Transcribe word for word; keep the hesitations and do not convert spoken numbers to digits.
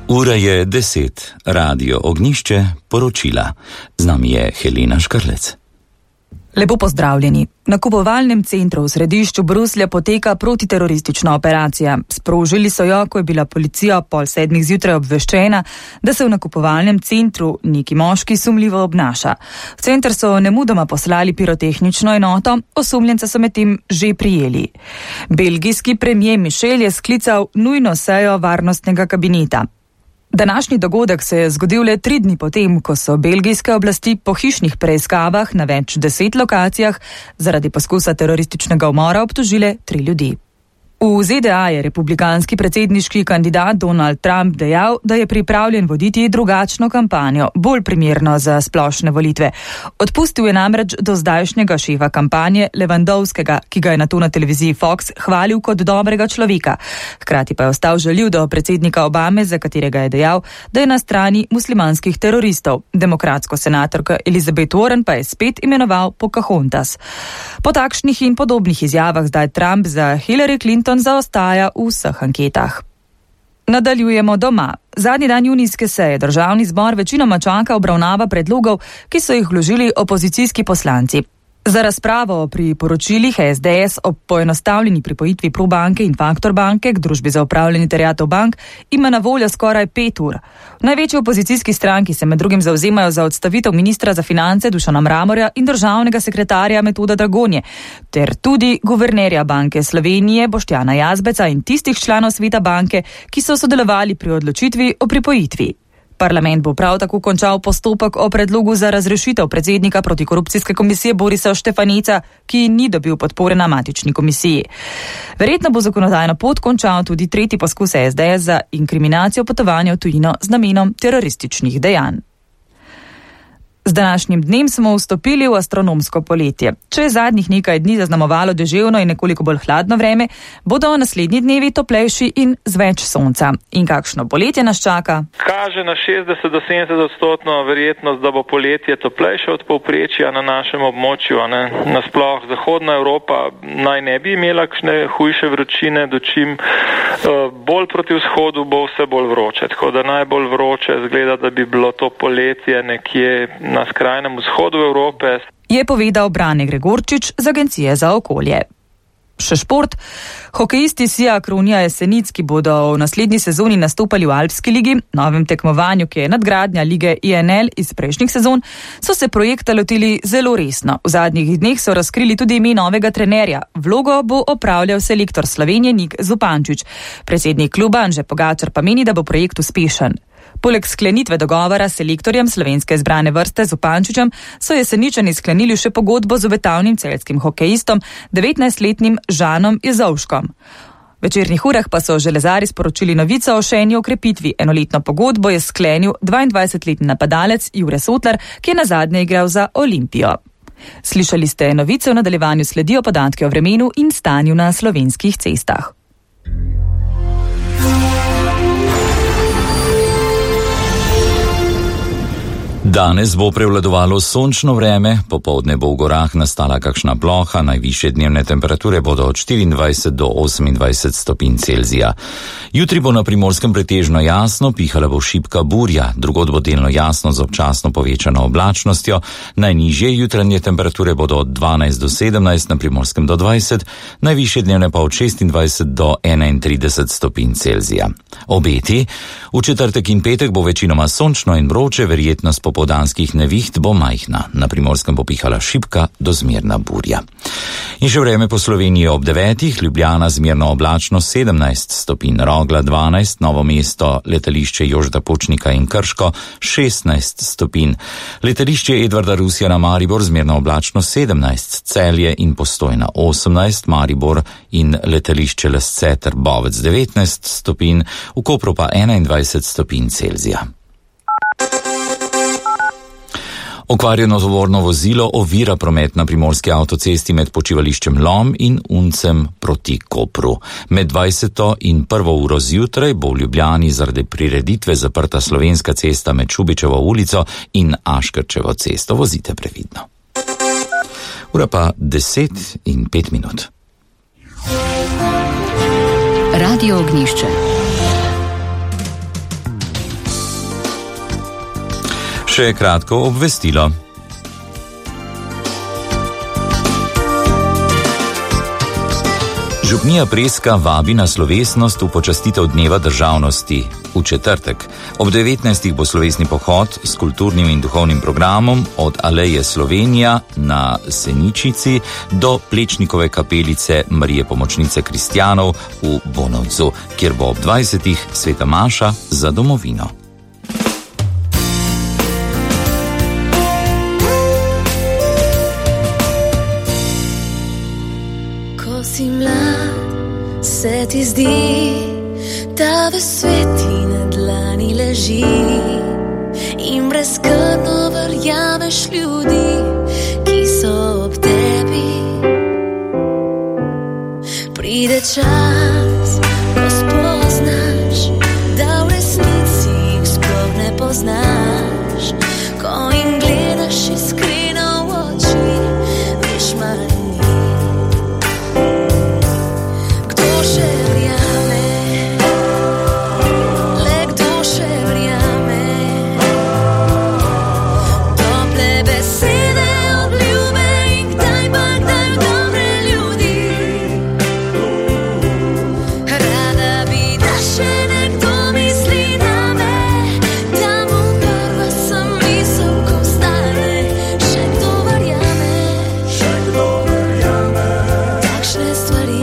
Ura je deset, Radio Ognjišče, poročila. Z nami je Helena Škarlec. Lepo pozdravljeni. Na kupovalnem centru v središču Bruslja poteka protiteroristična operacija. Sprožili so jo, ko je bila policija pol sedmih zjutraj obveščena, da se v nakupovalnem centru neki moški sumljivo obnaša. V center so nemudoma poslali pirotehnično enoto, osumljenca so medtem že prijeli. Belgijski premier Michel je sklical nujno sejo varnostnega kabineta. Današnji dogodek se je zgodil le tri dni potem, ko so belgijske oblasti po hišnih preiskavah na več deset lokacijah zaradi poskusa terorističnega umora obtožile tri ljudi. V Z D A je republikanski predsedniški kandidat Donald Trump dejal, da je pripravljen voditi drugačno kampanjo, bolj primerno za splošne volitve. Odpustil je namreč do zdajšnjega šefa kampanje Lewandowskega, ki ga je nato na televiziji Fox hvalil kot dobrega človeka. Hkrati pa je ostal žaljiv do predsednika Obame, za katerega je dejal, da je na strani muslimanskih teroristov. Demokratsko senatorko Elizabeth Warren pa je spet imenoval Pocahontas. Po takšnih in podobnih izjavah zdaj Trump za Hillary Clinton zaostaja v vseh anketah. Nadaljujemo doma. Zadnji dan junijske seje državni zbor večinoma čaka obravnava predlogov, ki so jih vložili opozicijski poslanci. Za razpravo o priporočilih S D S o poenostavljeni pripojitvi Probanke in Faktor banke k družbi za upravljanje terjatev bank ima na voljo skoraj pet ur. V največji opozicijski stranki se med drugim zavzemajo za odstavitev ministra za finance Dušana Mramorja in državnega sekretarja Metoda Dragonje, ter tudi guvernerja Banke Slovenije Boštjana Jazbeca in tistih članov sveta banke, ki so sodelovali pri odločitvi o pripojitvi. Parlament bo prav tako končal postopek o predlogu za razrešitev predsednika protikorupcijske komisije Borisa Štefaneca, ki ni dobil podpore na matični komisiji. Verjetno bo zakonodajno pot končal tudi tretji poskus S D S za inkriminacijo potovanja v tujino z namenom terorističnih dejanj. Z današnjim dnem smo vstopili v astronomsko poletje. Če je zadnjih nekaj dni zaznamovalo deževno in nekoliko bolj hladno vreme, bodo naslednji dnevi toplejši in z več sonca. In kakšno poletje nas čaka? Kaže na šestdeset do sedemdeset odstotno verjetnost, da bo poletje toplejše od povprečja na našem območju. Ne? Nasploh zahodna Evropa naj ne bi imela kakšne hujše vročine, dočim uh, bolj proti vzhodu bo vse bolj vroče. Tako da najbolj vroče zgleda, da bi bilo to poletje nekje na skrajnem vzhodu Evrope. Je povedal Brane Gregorčič z Agencije za okolje. Še šport. Hokejisti Sija Kronija Jesenic, ki bodo v naslednji sezoni nastopali v Alpski ligi, novem tekmovanju, ki je nadgradnja lige I N L iz prejšnjih sezon, so se projekta lotili zelo resno. V zadnjih dneh so razkrili tudi ime novega trenerja. Vlogo bo opravljal selektor Slovenije Nik Zupančič. Predsednik kluba Anže Pogačar pa meni, da bo projekt uspešen. Poleg sklenitve dogovora s selektorjem slovenske izbrane vrste Zupančičem so Jeseničani sklenili še pogodbo z obetavnim celjskim hokejistom, devetnajstletnim Žanom Jezovškom. V večernih urah pa so železari sporočili novico o še eni okrepitvi. Enoletno pogodbo je sklenil dvaindvajsetletni napadalec Jure Sotlar, ki je nazadnje igral za Olimpijo. Slišali ste novice, v nadaljevanju sledijo podatki o vremenu in stanju na slovenskih cestah. Danes bo prevladovalo sončno vreme, popoldne bo v gorah nastala kakšna ploha, najvišje dnevne temperature bodo od štiriindvajset do osemindvajset stopinj Celzija. Jutri bo na Primorskem pretežno jasno, pihala bo šibka burja, drugod bo delno jasno z občasno povečano oblačnostjo, najnižje jutranje temperature bodo od dvanajst do sedemnajst, na Primorskem do dvajset, najvišje dnevne pa od šestindvajset do enaintrideset stopinj Celzija. Obeti: v četrtek in petek bo večinoma sončno in vroče, verjetnost popoldanskih neviht bo majhna, na Primorskem bo pihala šibka do zmerna burja. In še vreme po Sloveniji ob devetih, Ljubljana zmerno oblačno sedemnajst stopinj, Rogla dvanajst, Novo mesto, letališče Jožeta Pučnika in Krško šestnajst stopinj, letališče Edvarda Rusjana Maribor zmerno oblačno sedemnajst, Celje in Postojna osemnajst, Maribor in letališče Lesce ter Bovec devetnajst stopinj, v Kopru pa enaindvajset stopinj Celzija. Okvarjeno tovorno vozilo ovira promet na primorski avtocesti med počivališčem Lom in Uncem proti Kopru. Med dvajseto in prvo uro zjutraj bo v Ljubljani zaradi prireditve zaprta Slovenska cesta med Šubičevo ulico in Aškerčevo cesto. Vozite previdno. Ura pa deset in pet minut. Radio Ognjišče. Še kratko obvestilo. Župnija Preska vabi na slovesnost v počastitev Dneva državnosti v četrtek. Ob devetnajstih bo slovesni pohod s kulturnim in duhovnim programom od Aleje Slovenija na Seničici do Plečnikove kapelice Marije Pomočnice kristjanov v Bonovcu, kjer bo ob dvajsetih sveta maša za domovino. Si mlad, se ti zdi, da v sveti na dlani leži in brezskrbno verjameš ljudi, ki so ob tebi. Pride čas, ko spoznaš, da v resnici jih sploh ne poznaš, ko jim gledaš iskreno v oči, veš manj. Stvari